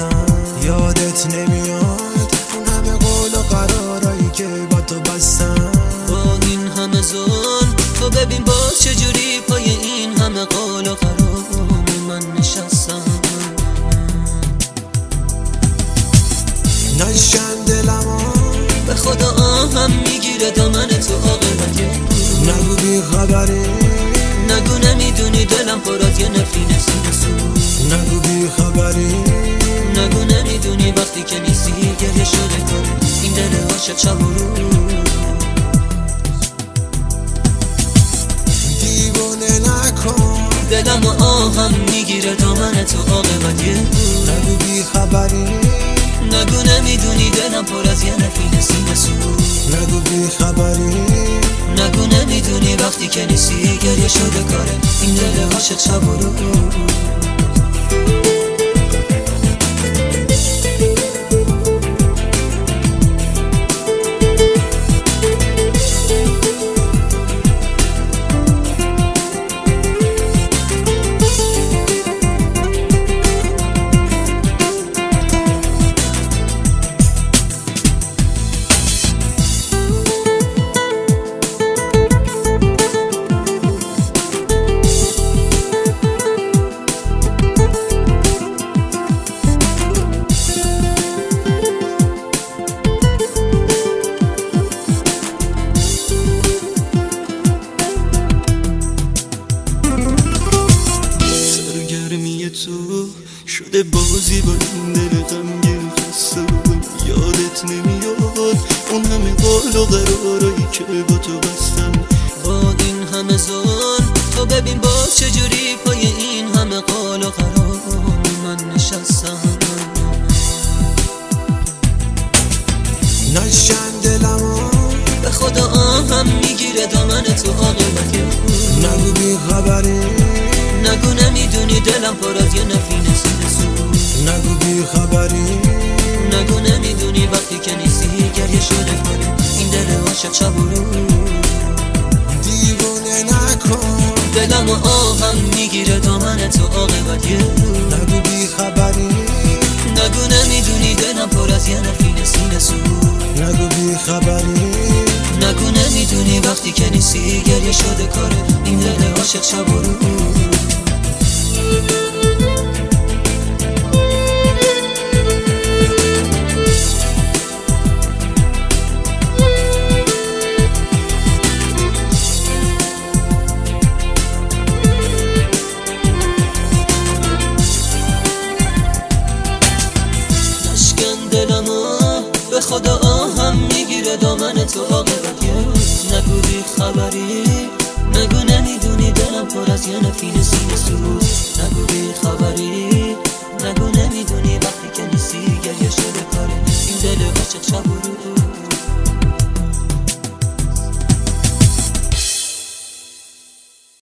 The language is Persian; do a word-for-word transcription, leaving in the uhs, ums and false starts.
بستم. یادت نمیاد اون همه قول و قرارایی که با تو بستم. با این همه ظلم تو ببین باز چجوری پای این همه قول و قرار من نشستم. نشکن دلمو به خدا آهم میگیره دامن تو عاقبت نگو بی خبری، نگو نمیدونی دلم پر از یه نفرین سینه سوز. نگو بی خبری، نگو نمیدونی وقتی که نیستی گریه شده کاره این دل عاشق شب و روز. دیوونه نکن دلم و آهم میگیره دامن تو عاقبت نگو بی خبری، نگو نمیدونی دلم پر از یه نفرین سینه سوز. نگو بی خبری، نگو نمیدونی وقتی که نیستی گریه شده کاره این دل عاشق شب و روز. تو شده بازی با این دل غمگین خسته. یادت نمیاد اون همه قول و قرارایی که با تو بستم. با این همه ظلم تو ببین باز چجوری پای این همه قول و قرار من نشستم. نشکن دلمو به خدا آهم میگیره دامن تو عاقبت نگو بی خبری، نگو نمیدونی دلم پر از یه نفرین سینه سوز. نگو بی خبری، نگو نمیدونی وقتی که نیستی گریه شده کنه این دل عاشق شب و روز. دیوونه نکن دلم و آهم میگیره دامن تو عاقبت یه روز. نگو بی خبری، نگو نمیدونی دلم پر از یه نفرین سینه سوز. نگو بی خبری، نگو نمیدونی وقتی که نیستی گریه شده کاره این دل عاشق شب و روز. به خدا آهم میگیره دامن تو عاقبت یه روز. نگو بی خبری، نگو نمیدونی دلم پر از یه نفرین سینه سوز. نگو بی خبری، نگو نمیدونی وقتی که نیستی گریه شده کاره این دل عاشق شب و روز.